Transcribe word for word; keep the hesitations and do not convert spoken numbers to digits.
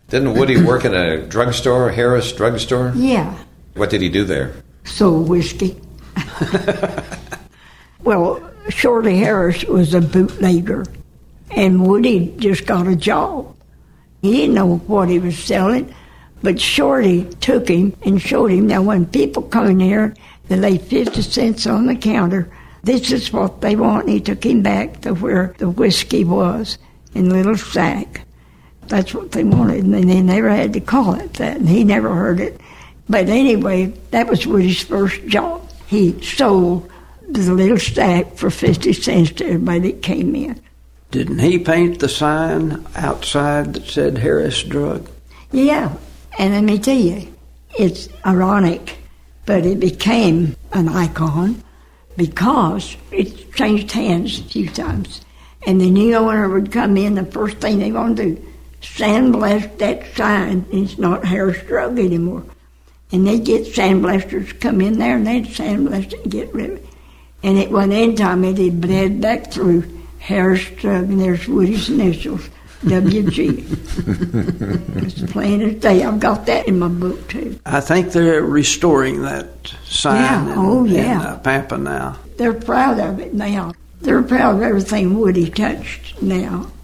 Didn't Woody work in a drugstore, Harris drugstore? Yeah. What did he do there? Sold whiskey. Well, Shorty Harris was a bootlegger, and Woody just got a job. He didn't know what he was selling, but Shorty took him and showed him. Now, when people come in here, they lay fifty cents on the counter. This is what they want. And he took him back to where the whiskey was in a little sack. That's what they wanted, and they never had to call it that, and he never heard it. But anyway, that was Woody's first job. He sold the little sack for fifty cents to everybody that came in. Didn't he paint the sign outside that said Harris Drug? Yeah, and let me tell you, it's ironic, but it became an icon because it changed hands a few times. And the new owner would come in, the first thing they want to do, sandblast that sign. It's not Harris Drug anymore. And they'd get sandblasters to come in there, and they'd sandblast it and get rid of it. And at one end time, it had bled back through Harris Drug, and there's Woody's initials, W G. It's plain as day. I've got that in my book, too. I think they're restoring that sign yeah. in, oh, yeah. in uh, Pampa now. They're proud of it now. They're proud of everything Woody touched now.